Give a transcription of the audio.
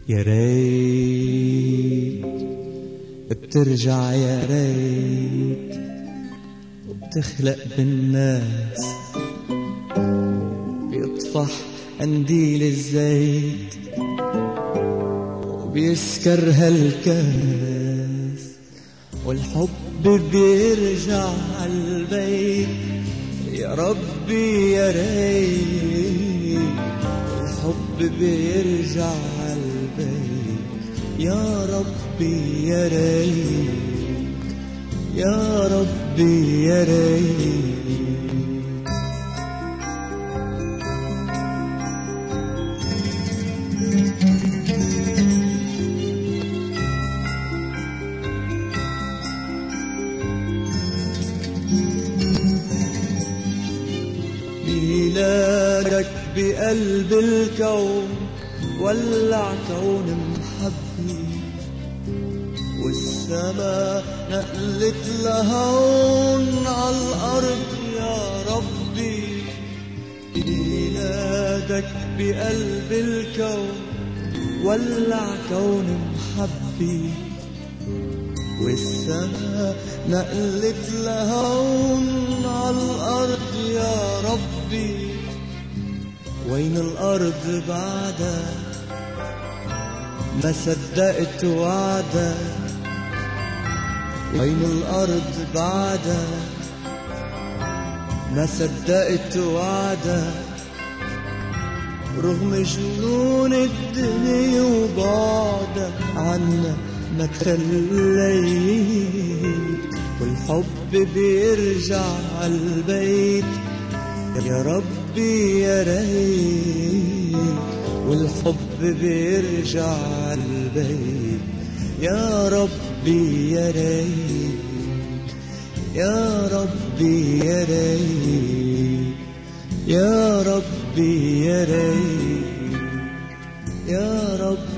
يا ريت بترجع، يا ريت بتخلق بالناس، بيطفح قنديل الزيت وبيسكر هالكاس، والحب بيرجع عالبيت. يا ربي يا ريت الحب بيرجع عالبيت. يا ربي يا ريت، يا ربي يا ريت. ميلادك بقلب الكون ولع كون محبي، والسما نقلت لهون عالأرض. يا ربي ميلادك بقلب الكون ولع كون محبي، والسما نقلت لهون عالأرض. يا ربي وين الأرض بعدك؟ ما صدقت وعدك. وين الأرض بعدك؟ ما صدقت وعدك. رغم جنون الدنيا وبعدك عنا ما تخليت، والحب بيرجع عالبيت. يا ربي يا ريت والحب بيرجع عالبيت. يا ربي يا ريت، يا ربي يا ريت، يا ربي يا ريت، يا ربي